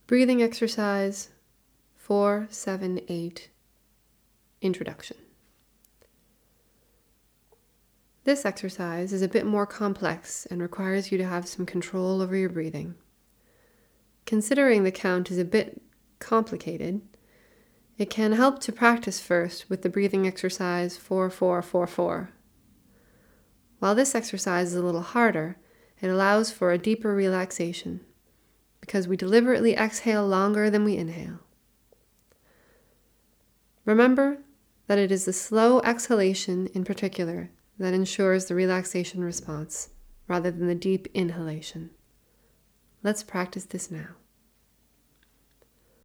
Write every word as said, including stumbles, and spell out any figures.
Breathing exercise four seven eight, Introduction. This exercise is a bit more complex and requires you to have some control over your breathing. Considering the count is a bit complicated, it can help to practice first with the breathing exercise four four four four. While this exercise is a little harder, it allows for a deeper relaxation because we deliberately exhale longer than we inhale. Remember that it is the slow exhalation in particular that ensures the relaxation response rather than the deep inhalation. Let's practice this now.